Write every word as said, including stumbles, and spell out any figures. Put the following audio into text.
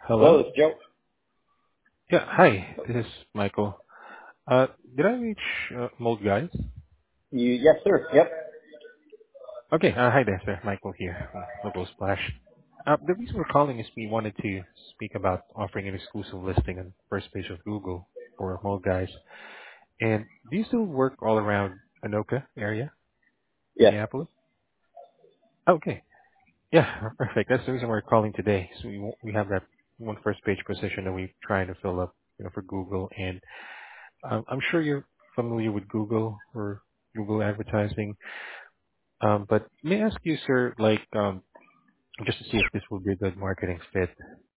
Hello, Hello? it's Joe. Yeah, hi. This is Michael. Uh, did I reach uh, Mold Guys? You, yes, sir. Yep. Okay, uh, hi there, sir. Michael here from Local Splash. Uh, the reason we're calling is we wanted to speak about offering an exclusive listing on the first page of Google for Mold Guys. And do you still work all around Anoka area, Yes. Minneapolis? Okay. Yeah, perfect. That's the reason we're calling today. So we, w- we have that one first page position that we're trying to fill up, you know, for Google. And Um, I'm sure you're familiar with Google or Google advertising. Um, but may I ask you, sir, like, um, just to see if this will be a good marketing fit.